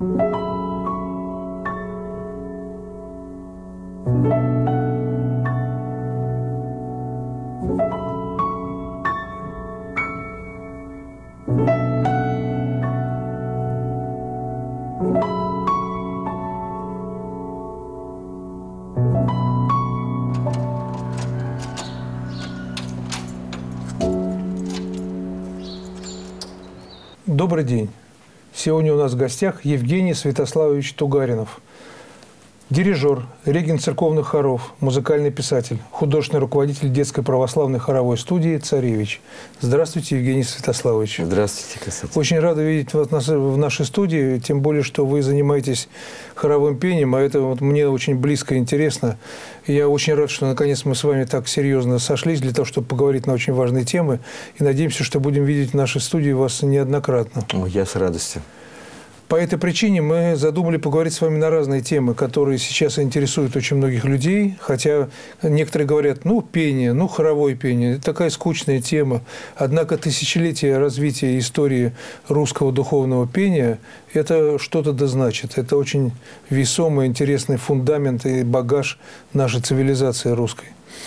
Добрый день. Сегодня у нас в гостях Евгений Святославович Тугаринов. Дирижер, регент церковных хоров, музыкальный писатель, художественный руководитель детской православной хоровой студии «Царевич». Здравствуйте, Евгений Святославович. Здравствуйте, Константин. Очень рада видеть вас в нашей студии, тем более, что вы занимаетесь хоровым пением, а это вот мне очень близко и интересно. И я очень рад, что наконец мы с вами так серьезно сошлись для того, чтобы поговорить на очень важные темы. И надеемся, что будем видеть в нашей студии вас неоднократно. Я с радостью. По этой причине мы задумали поговорить с вами на разные темы, которые сейчас интересуют очень многих людей. Хотя некоторые говорят, пение, хоровое пение – это такая скучная тема. Однако тысячелетия развития истории русского духовного пения – это что-то да значит. Это очень весомый, интересный фундамент и багаж нашей цивилизации русской.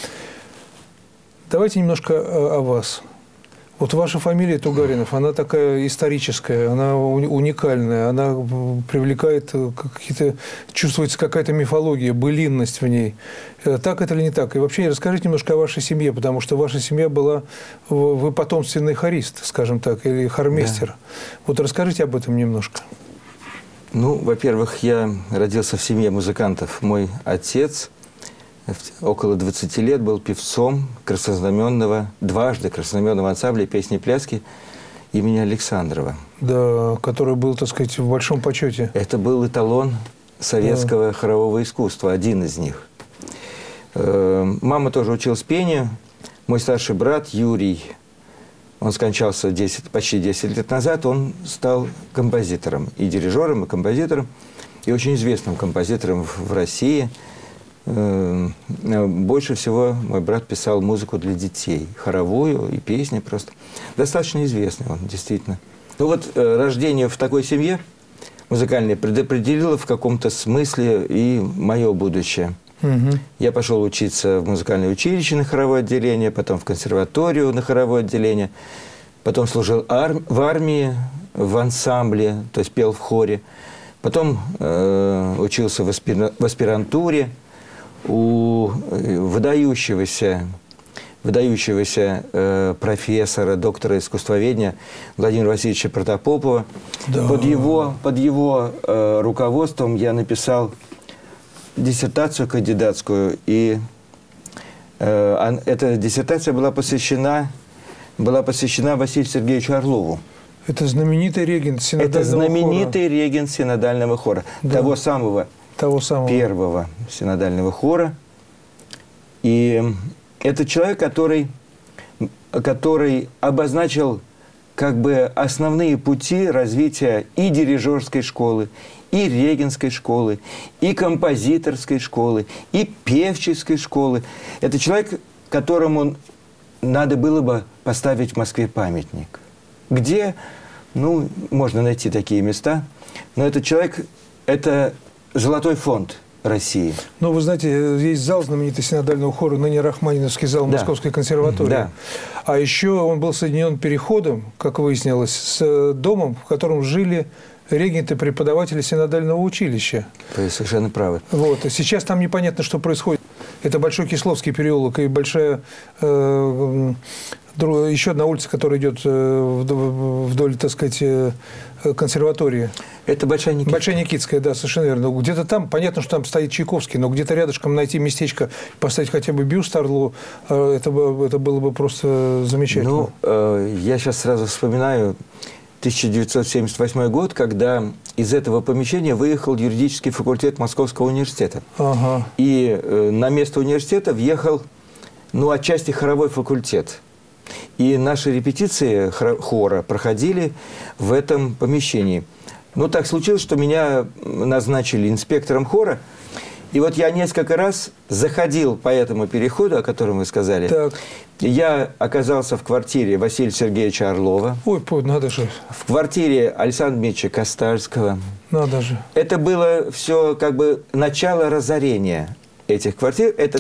Давайте немножко о вас. Вот ваша фамилия Тугаринов, она такая историческая, она уникальная, она привлекает какие-то, чувствуется какая-то мифология, былинность в ней. Так это или не так? И вообще расскажите немножко о вашей семье, потому что ваша семья была, вы потомственный хорист, скажем так, или хормейстер. Да. Вот расскажите об этом немножко. Во-первых, я родился в семье музыкантов. Мой отец около 20 лет был певцом дважды краснознаменного ансамбля песни и пляски имени Александрова. Да, который был, так сказать, в большом почете. Это был эталон советского хорового искусства, один из них. Мама тоже училась пению. Мой старший брат Юрий, он скончался почти 10 лет назад, он стал композитором, и дирижером, и композитором, и очень известным композитором в России. Больше всего мой брат писал музыку для детей, хоровую и песни просто. Достаточно известный он, действительно. Рождение в такой семье музыкальной предопределило в каком-то смысле и мое будущее. Угу. Я пошел учиться в музыкальное училище на хоровое отделение, потом в консерваторию на хоровое отделение, потом служил в армии, в ансамбле, то есть пел в хоре, потом учился в аспирантуре у выдающегося профессора, доктора искусствоведения Владимира Васильевича Протопопова. Да. Под его руководством я написал диссертацию кандидатскую, и эта диссертация была посвящена Василию Сергеевичу Орлову. Это знаменитый регент синодального хора. Да. Того самого первого синодального хора. И это человек, который обозначил основные пути развития и дирижерской школы, и регентской школы, и композиторской школы, и певческой школы. Это человек, которому надо было бы поставить в Москве памятник. Где, можно найти такие места, но этот человек – это золотой фонд России. Вы знаете, есть зал знаменитый синодального хора, ныне Рахманиновский зал Московской консерватории. Да. А еще он был соединен переходом, как выяснилось, с домом, в котором жили регенты-преподаватели синодального училища. Вы совершенно правы. Сейчас там непонятно, что происходит. Это Большой Кисловский переулок и большая... еще одна улица, которая идет вдоль, так сказать, консерватории. Это Большая Никитская. Большая Никитская, да, совершенно верно. Где-то там, понятно, что там стоит Чайковский, но где-то рядышком найти местечко, поставить хотя бы бюст Орлу, это было бы просто замечательно. Я сейчас сразу вспоминаю 1978 год, когда из этого помещения выехал юридический факультет Московского университета. Ага. И на место университета въехал, отчасти хоровой факультет. И наши репетиции хора проходили в этом помещении. Так случилось, что меня назначили инспектором хора. И я несколько раз заходил по этому переходу, о котором вы сказали. Так. Я оказался в квартире Василия Сергеевича Орлова. Ой, надо же. В квартире Александра Дмитриевича Костальского. Надо же. Это было все как бы начало разорения этих квартир. Это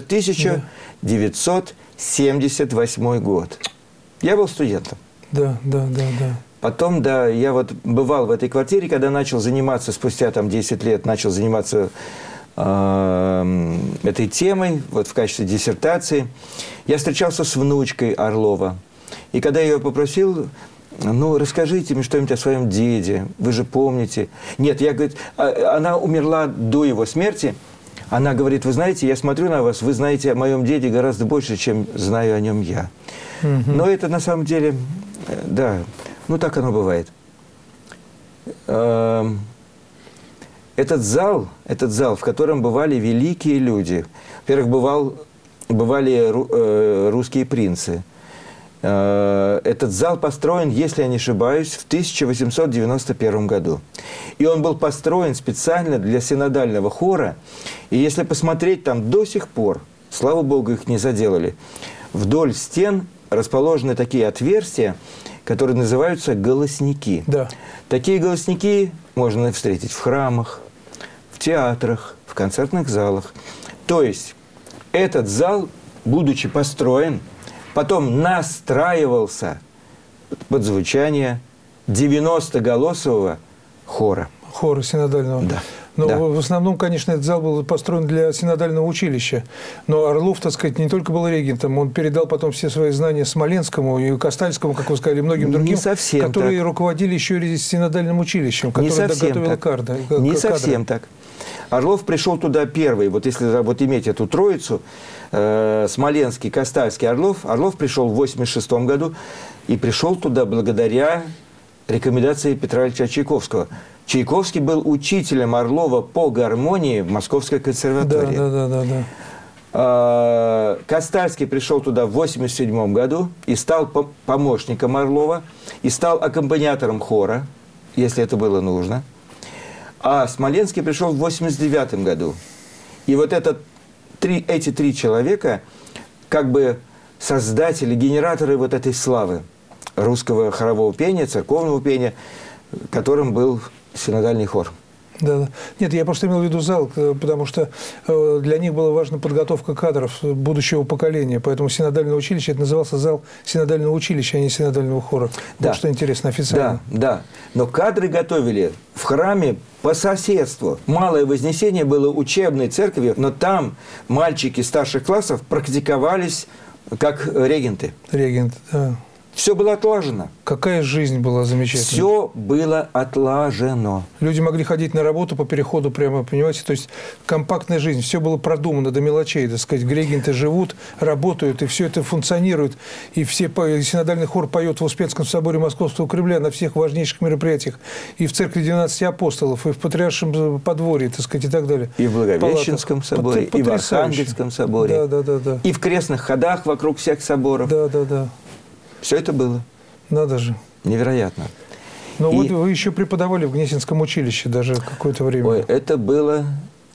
1978 год. Я был студентом. Да. Потом, да, я вот бывал в этой квартире, когда начал заниматься, спустя там 10 лет, начал заниматься этой темой, вот в качестве диссертации. Я встречался с внучкой Орлова. И когда я ее попросил, ну, расскажите мне что-нибудь о своем деде, вы же помните. Нет, я, говорит, она умерла до его смерти. Она говорит, вы знаете, я смотрю на вас, вы знаете о моем деде гораздо больше, чем знаю о нем я. Но это на самом деле, да, ну так оно бывает. Этот зал, в котором бывали великие люди. Во-первых, бывали русские принцы. Этот зал построен, если я не ошибаюсь, в 1891 году. И он был построен специально для синодального хора. И если посмотреть, там до сих пор, слава богу, их не заделали, вдоль стен расположены такие отверстия, которые называются голосники. Да. Такие голосники можно встретить в храмах, в театрах, в концертных залах. То есть этот зал, будучи построен, потом настраивался под звучание 90-голосового хора. Хора синодального. Да. Но да. в основном, конечно, этот зал был построен для синодального училища. Но Орлов, так сказать, не только был регентом, он передал потом все свои знания Смоленскому и Кастальскому, как вы сказали, и многим другим, которые руководили еще и синодальным училищем, которое готовило кадры. Не совсем так. Орлов пришел туда первый. Вот если вот иметь эту троицу, Смоленский, Кастальский, Орлов пришел в 1986 году и пришел туда благодаря рекомендации Петра Ильича Чайковского. Чайковский был учителем Орлова по гармонии в Московской консерватории. Да. Кастальский пришел туда в 1987 году и стал помощником Орлова, и стал аккомпаниатором хора, если это было нужно. А Смоленский пришел в 1989 году. И вот эти три человека, как бы создатели, генераторы вот этой славы русского хорового пения, церковного пения, которым был синодальный хор. Да. Нет, я просто имел в виду зал, потому что для них была важна подготовка кадров будущего поколения. Поэтому синодальное училище, это назывался зал синодального училища, а не синодального хора. Да. Вот что интересно, официально. Да. Но кадры готовили в храме по соседству. Малое Вознесение было учебной церковью, но там мальчики старших классов практиковались как регенты. Регент, да. Все было отлажено. Какая жизнь была замечательная. Все было отлажено. Люди могли ходить на работу по переходу прямо, понимаете? То есть компактная жизнь. Все было продумано до мелочей, так сказать. Регенты живут, работают, и все это функционирует. И синодальный хор поет в Успенском соборе Московского Кремля на всех важнейших мероприятиях. И в церкви 12 апостолов, и в Патриаршем подворье, так сказать, и так далее. И в Благовещенском соборе, и в Архангельском соборе. Да. И в крестных ходах вокруг всех соборов. Да. Все это было. Надо же. Невероятно. Но вот вы еще преподавали в Гнесинском училище даже какое-то время. Ой, это было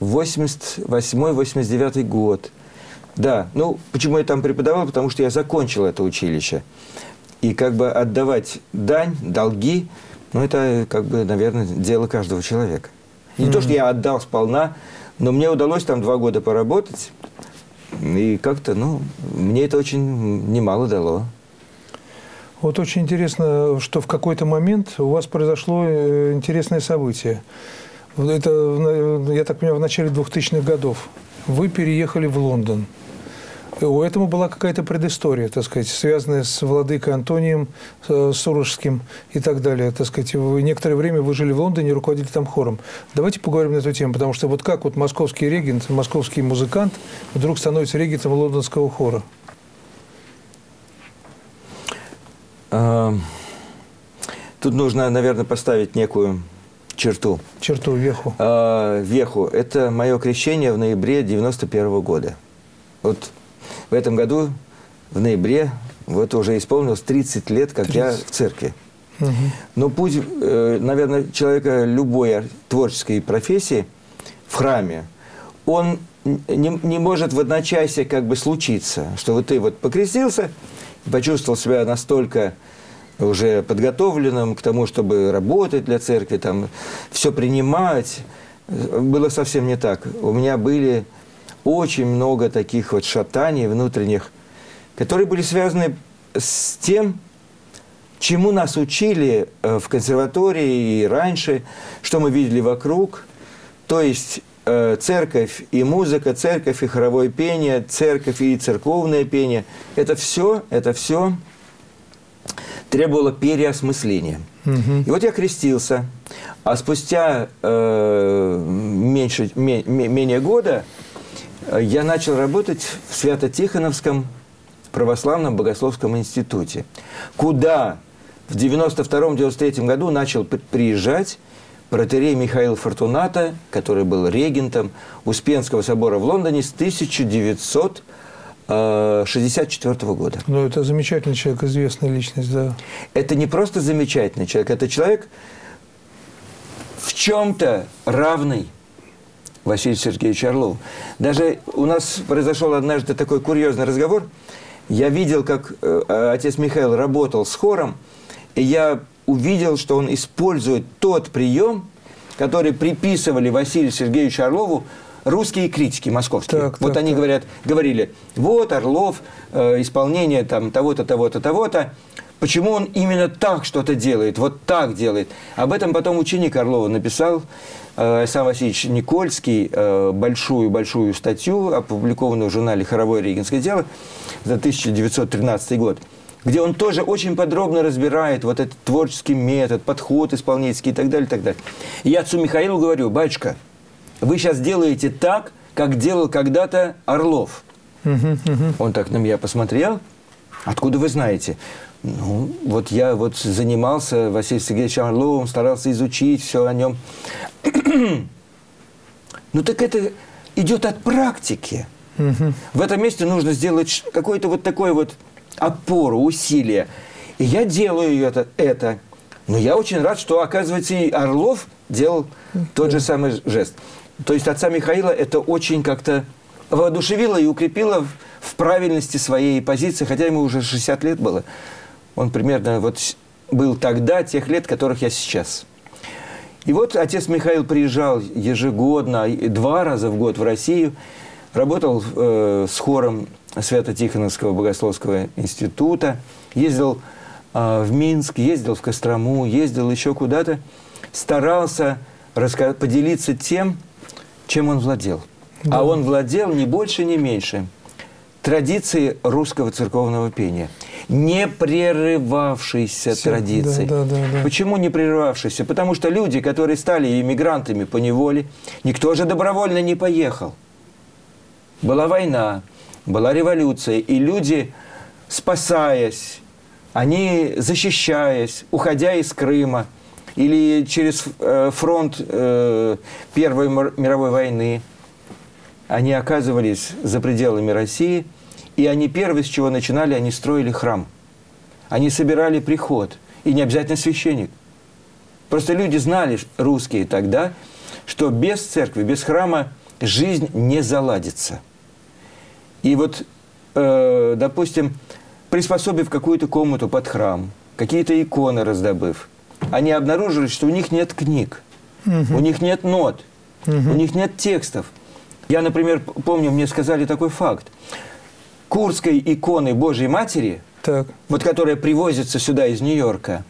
88-89 год. Да, ну, почему я там преподавал? Потому что я закончил это училище. И как бы отдавать дань, долги, ну, это, как бы, наверное, дело каждого человека. Не то, что я отдал сполна, но мне удалось там 2 года поработать. И как-то, ну, мне это очень немало дало. Вот очень интересно, что в какой-то момент у вас произошло интересное событие. Это, я так понимаю, в начале 2000-х годов. Вы переехали в Лондон. У этого была какая-то предыстория, так сказать, связанная с владыкой Антонием Сурожским и так далее. Так сказать, вы некоторое время вы жили в Лондоне и руководили там хором. Давайте поговорим на эту тему, потому что вот как вот московский регент, московский музыкант вдруг становится регентом лондонского хора? Тут нужно, наверное, поставить некую черту. Черту, веху. Веху. Это мое крещение в ноябре 1991 года. Вот в этом году, в ноябре, вот уже исполнилось 30 лет, как 30. Я в церкви. Угу. Но путь, наверное, человека любой творческой профессии в храме, он не может в одночасье как бы случиться, что вот ты вот покрестился, почувствовал себя настолько уже подготовленным к тому, чтобы работать для церкви, там, все принимать. Было совсем не так. У меня были очень много таких вот шатаний внутренних, которые были связаны с тем, чему нас учили в консерватории и раньше, что мы видели вокруг. То есть церковь и музыка, церковь и хоровое пение, церковь и церковное пение. Это все требовало переосмысления. И вот я крестился, а спустя менее года я начал работать в Свято-Тихоновском православном богословском институте, куда в 92-93 году начал приезжать протоиерей Михаил Фортунато, который был регентом Успенского собора в Лондоне с 1964 года. Ну, это замечательный человек, известная личность, да. Это не просто замечательный человек, это человек в чем-то равный Василию Сергеевичу Орлову. Даже у нас произошел однажды такой курьезный разговор. Я видел, как отец Михаил работал с хором, и я увидел, что он использует тот прием, который приписывали Василию Сергеевичу Орлову русские критики московские. Вот они говорили, вот Орлов, исполнение там того-то, того-то, того-то. Почему он именно так что-то делает, вот так делает? Об этом потом ученик Орлова написал, Александр Васильевич Никольский, большую статью, опубликованную в журнале «Хоровое регенское дело» за 1913 год, где он тоже очень подробно разбирает вот этот творческий метод, подход исполнительский и так далее, и так далее. И я отцу Михаилу говорю, батюшка, вы сейчас делаете так, как делал когда-то Орлов. Он так на меня посмотрел. Откуда вы знаете? Ну, вот я вот занимался Василием Сергеевичем Орловым, старался изучить все о нем. Ну, так это идет от практики. В этом месте нужно сделать какой-то вот такой вот опору, усилие. И я делаю это. Но я очень рад, что, оказывается, и Орлов делал тот же самый жест. То есть отца Михаила это очень как-то воодушевило и укрепило в правильности своей позиции, хотя ему уже 60 лет было. Он примерно вот был тогда тех лет, которых я сейчас. И вот отец Михаил приезжал ежегодно, 2 раза в год в Россию, работал с хором Свято-Тихоновского богословского института, ездил в Минск, ездил в Кострому, ездил еще куда-то, старался поделиться тем, чем он владел. Да. А он владел не больше, не меньше традицией русского церковного пения. Не прерывавшейся традиции. Да. Почему не прерывавшейся? Потому что люди, которые стали иммигрантами по неволе, никто же добровольно не поехал. Была война, была революция, и люди, спасаясь, они, защищаясь, уходя из Крыма или через фронт Первой мировой войны, они оказывались за пределами России, и они первые, с чего начинали, они строили храм. Они собирали приход, и не обязательно священник. Просто люди знали, русские тогда, что без церкви, без храма жизнь не заладится. И вот, допустим, приспособив какую-то комнату под храм, какие-то иконы раздобыв, они обнаружили, что у них нет книг, у них нет нот, у них нет текстов. Я, например, помню, мне сказали такой факт. Курской иконы Божьей Матери, вот которая привозится сюда из Нью-Йорка,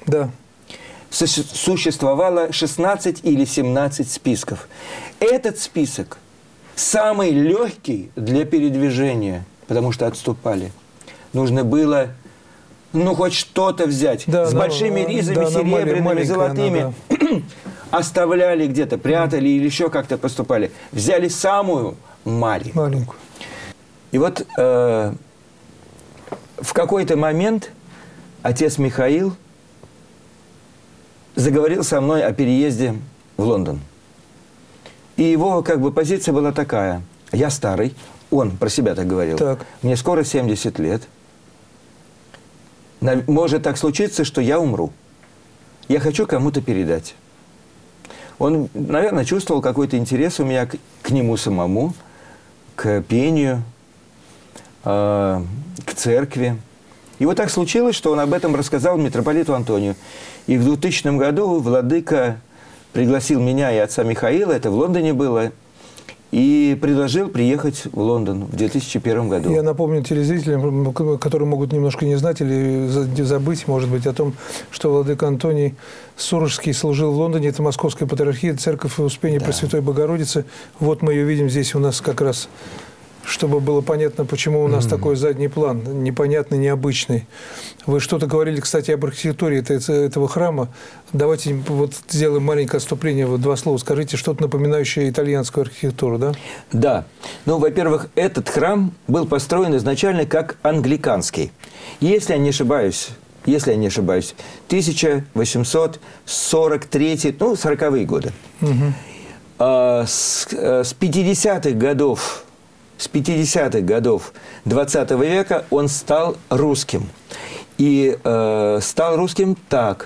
существовало 16 или 17 списков. Этот список самый легкий для передвижения, потому что отступали. Нужно было, хоть что-то взять. С большими ризами, серебряными, золотыми. Оставляли где-то, прятали или еще как-то поступали. Взяли самую маленькую. И вот в какой-то момент отец Михаил заговорил со мной о переезде в Лондон. И его позиция была такая. Я старый, он про себя так говорил. Мне скоро 70 лет. Может так случиться, что я умру. Я хочу кому-то передать. Он, наверное, чувствовал какой-то интерес у меня к нему самому, к пению, к церкви. И вот так случилось, что он об этом рассказал митрополиту Антонию. И в 2000 году владыка пригласил меня и отца Михаила, это в Лондоне было, и предложил приехать в Лондон в 2001 году. Я напомню телезрителям, которые могут немножко не знать или забыть, может быть, о том, что владыка Антоний Сурожский служил в Лондоне. Это Московская патриархия, церковь Успения Пресвятой Богородицы. Вот мы ее видим здесь у нас как раз, чтобы было понятно, почему у нас такой задний план, непонятный, необычный. Вы что-то говорили, кстати, об архитектуре этого храма. Давайте вот сделаем маленькое отступление, вот 2 слова. Скажите, что-то напоминающее итальянскую архитектуру, да? Да. Ну, во-первых, этот храм был построен изначально как англиканский. Если я не ошибаюсь, 1843, 40-е годы. Угу. С 50-х годов 20 века он стал русским. И стал русским так.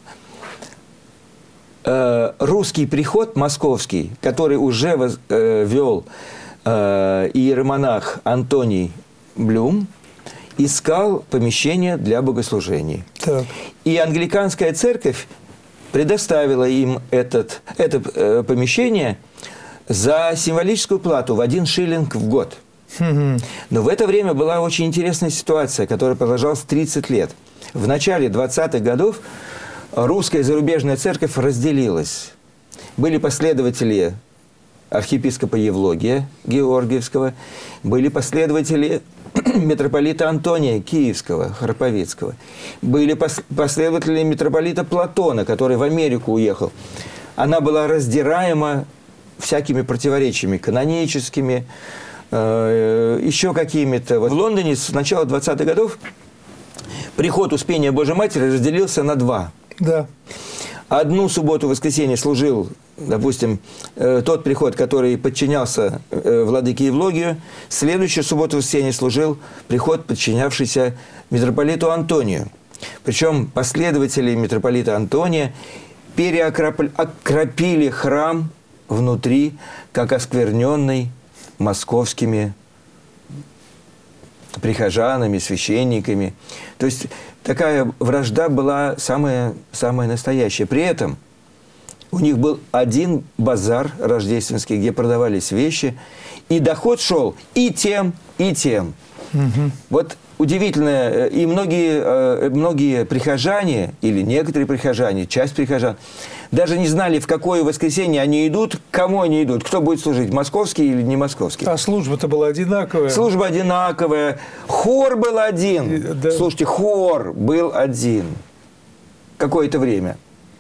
Русский приход московский, который уже вел иеромонах Антоний Блюм, искал помещение для богослужений. Так. И англиканская церковь предоставила им это помещение за символическую плату в 1 шиллинг в год. Но в это время была очень интересная ситуация, которая продолжалась 30 лет. В начале 20-х годов русская и зарубежная церковь разделилась. Были последователи архиепископа Евлогия Георгиевского, были последователи митрополита Антония Киевского, Харповицкого, были последователи митрополита Платона, который в Америку уехал. Она была раздираема всякими противоречиями каноническими, еще какими-то. В Лондоне с начала 20-х годов приход Успения Божией Матери разделился на 2. Да. Одну субботу-воскресенье служил, допустим, тот приход, который подчинялся владыке Евлогию. Следующую субботу-воскресенье служил приход, подчинявшийся митрополиту Антонию. Причем последователи митрополита Антония окропили храм внутри, как оскверненный московскими прихожанами, священниками. То есть такая вражда была самая настоящая. При этом у них был один базар рождественский, где продавались вещи, и доход шел и тем, и тем. Угу. Вот удивительно, и многие прихожане, или некоторые прихожане, часть прихожан, даже не знали, в какое воскресенье они идут, к кому они идут, кто будет служить, московский или не московский. А служба-то была одинаковая? Служба одинаковая. Хор был один. Да. Слушайте, хор был один. Какое-то время.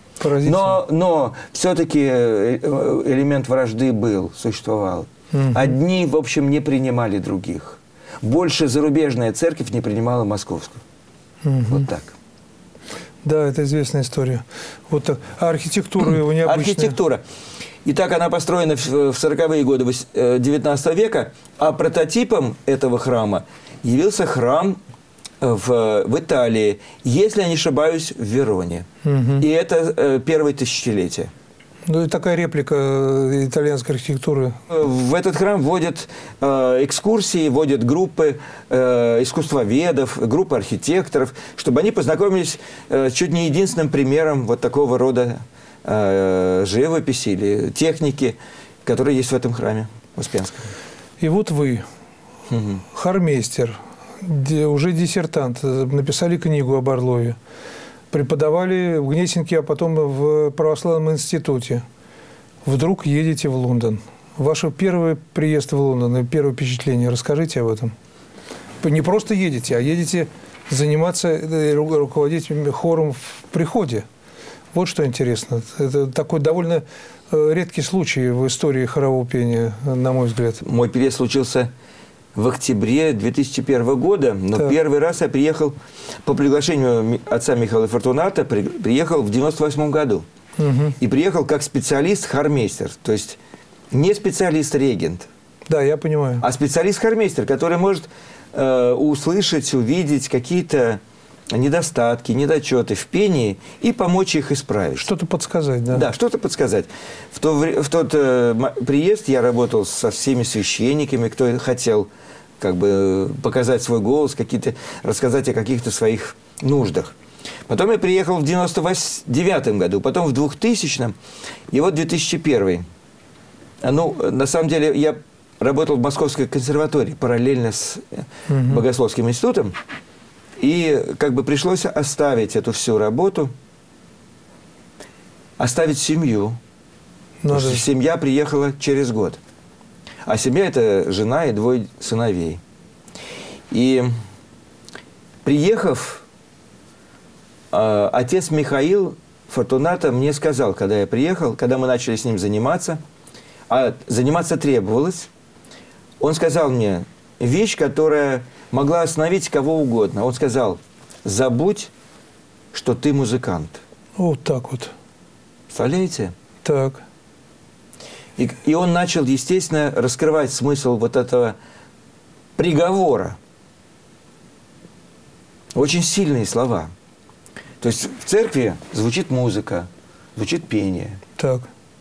Но все-таки элемент вражды существовал. Угу. Одни, в общем, не принимали других. Больше зарубежная церковь не принимала московскую. Угу. Вот так. Да, это известная история. Вот так. А архитектура его необычная? Архитектура. Итак, она построена в 40-е годы XIX века, а прототипом этого храма явился храм в Италии, если я не ошибаюсь, в Вероне. Угу. И это первое тысячелетие. Ну, и такая реплика итальянской архитектуры. В этот храм вводят экскурсии, вводят группы искусствоведов, группы архитекторов, чтобы они познакомились чуть не единственным примером вот такого рода живописи или техники, которые есть в этом храме Успенском. И вот вы, хормейстер, уже диссертант, написали книгу об Орлове. Преподавали в Гнесинке, а потом в православном институте. Вдруг едете в Лондон. Ваш первый приезд в Лондон и первое впечатление. Расскажите об этом. Не просто едете, а едете заниматься, руководить хором в приходе. Вот что интересно. Это такой довольно редкий случай в истории хорового пения, на мой взгляд. Мой переезд случился в октябре 2001 года, но так. Первый раз я приехал по приглашению отца Михаила Фортуната, приехал в 98 году. Угу. И приехал как специалист-хормейстер, то есть не специалист-регент. Да, я понимаю. А специалист-хормейстер, который может услышать, увидеть какие-то недостатки, недочеты в пении и помочь их исправить. Что-то подсказать, да? Да, что-то подсказать. В тот приезд я работал со всеми священниками, кто хотел как бы показать свой голос, рассказать о каких-то своих нуждах. Потом я приехал в 99 году, потом в 2000-м, и вот 2001. Ну, на самом деле, я работал в Московской консерватории параллельно с Богословским институтом, и как бы пришлось оставить эту всю работу, оставить семью. Потому что семья приехала через год. А семья – это жена и 2 сыновей. И приехав, отец Михаил Фортунато мне сказал, когда я приехал, когда мы начали с ним заниматься, а заниматься требовалось, он сказал мне вещь, которая могла остановить кого угодно. Он сказал: забудь, что ты музыкант. Вот так вот. Представляете? Так. И он начал, естественно, раскрывать смысл вот этого приговора. Очень сильные слова. То есть в церкви звучит музыка, звучит пение. Так.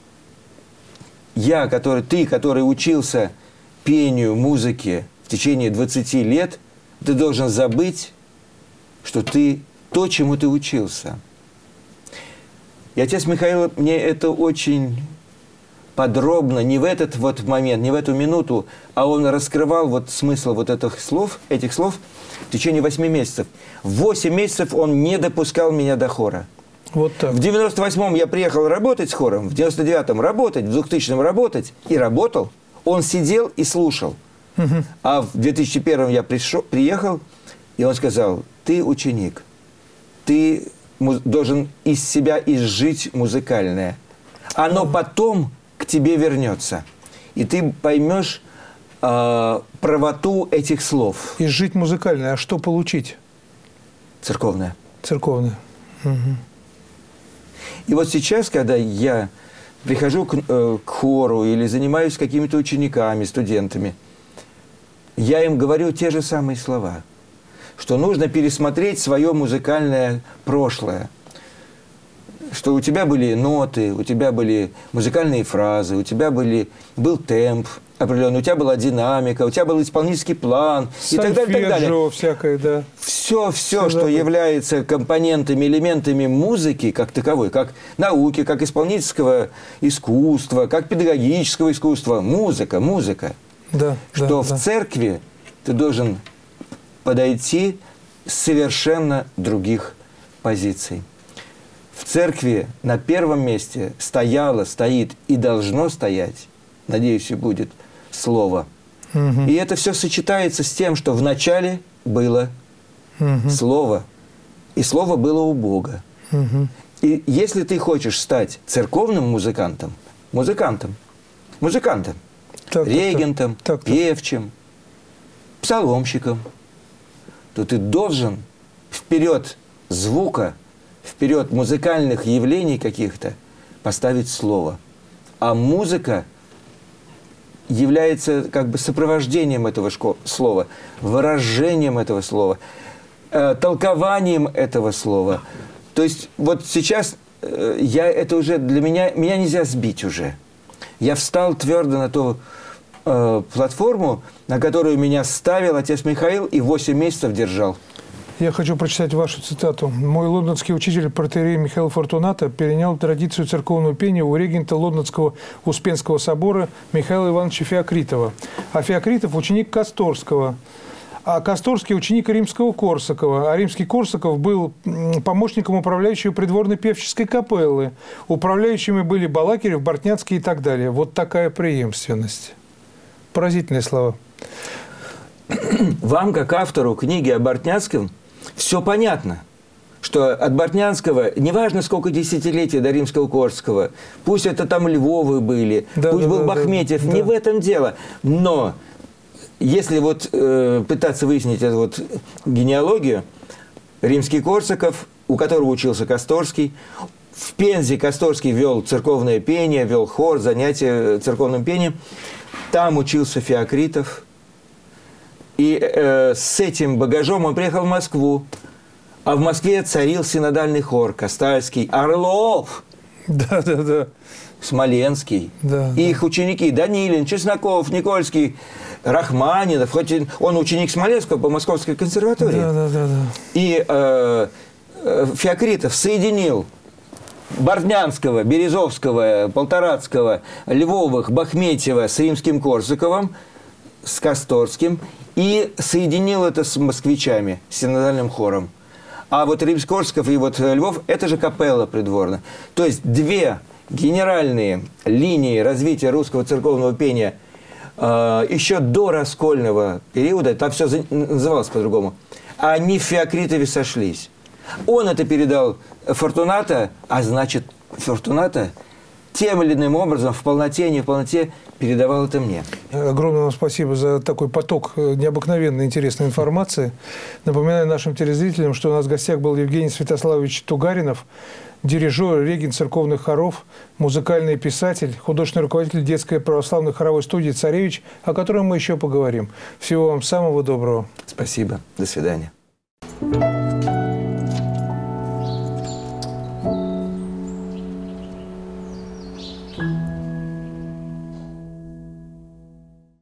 Ты, который учился пению, музыке в течение 20 лет, ты должен забыть, что ты то, чему ты учился. И отец Михаил мне это очень подробно, не в этот вот момент, не в эту минуту, а он раскрывал вот смысл вот этих слов в течение 8 месяцев. В 8 месяцев он не допускал меня до хора. Вот так. В 98-м я приехал работать с хором, в 99-м работать, в 2000-м работать, и работал. Он сидел и слушал. А в 2001-м я приехал, и он сказал: ты ученик, ты должен из себя изжить музыкальное. Оно потом к тебе вернется. И ты поймешь правоту этих слов. Изжить музыкальное, а что получить? Церковное. Церковное. И вот сейчас, когда я прихожу к хору или занимаюсь с какими-то учениками, студентами, я им говорю те же самые слова, что нужно пересмотреть свое музыкальное прошлое, что у тебя были ноты, у тебя были музыкальные фразы, у тебя был темп определенный, у тебя была динамика, у тебя был исполнительский план и так далее, и так далее. Всякое, да. Все, что является компонентами, элементами музыки как таковой, как науки, как исполнительского искусства, как педагогического искусства, музыка. Да, что в да. церкви ты должен подойти с совершенно других позиций. В церкви на первом месте стоит и должно стоять, надеюсь, и будет, Слово. И это все сочетается с тем, что вначале было Слово, и Слово было у Бога. И если ты хочешь стать церковным музыкантом, регентом, певчим, псаломщиком, то ты должен вперед звука, вперед музыкальных явлений каких-то поставить слово. А музыка является как бы сопровождением этого слова, выражением этого слова, толкованием этого слова. То есть вот сейчас это уже для меня нельзя сбить уже. Я встал твердо на ту платформу, на которую меня ставил отец Михаил, и 8 месяцев держал. Я хочу прочитать вашу цитату. «Мой лондонский учитель протоиерей Михаил Фортунато перенял традицию церковного пения у регента Лондонского Успенского собора Михаила Ивановича Феокритова. А Феокритов – ученик Касторского, а Касторский – ученик римского Корсакова. А римский Корсаков был помощником управляющего придворной певческой капеллы. Управляющими были Балакирев, Бортняцкий и так далее». Вот такая преемственность. Поразительные слова. Вам, как автору книги о Бортняцком, все понятно, что от Бортнянского, неважно сколько десятилетий до римского Корсакова, пусть это там Львовы были, пусть был Бахметьев, не в этом дело. Но если вот пытаться выяснить эту вот генеалогию, римский Корсаков, у которого учился Касторский, в Пензе Касторский вел церковное пение, вел хор, занятия церковным пением, там учился Феокритов. И с этим багажом он приехал в Москву. А в Москве царил синодальный хор, Кастальский, Орлов. Да. Смоленский. Да, И их ученики Данилин, Чесноков, Никольский, Рахманинов. Хоть он ученик Смоленского по Московской консерватории. Да. И Феокритов соединил Борднянского, Березовского, Полторацкого, Львовых, Бахметьева с римским Корсаковым, с Касторским, и соединил это с москвичами, с синодальным хором. А вот Римский-Корсаков и вот Львов – это же капелла придворная. То есть две генеральные линии развития русского церковного пения еще до раскольного периода, там все называлось по-другому, они в Феокритове сошлись. Он это передал Фортунато, а значит, Фортунато тем или иным образом в полноте, не в полноте передавал это мне. Огромное вам спасибо за такой поток необыкновенно интересной информации. Напоминаю нашим телезрителям, что у нас в гостях был Евгений Святославович Тугаринов, дирижер, регент церковных хоров, музыкальный писатель, художественный руководитель детской православной хоровой студии «Царевич», о которой мы еще поговорим. Всего вам самого доброго. Спасибо. До свидания.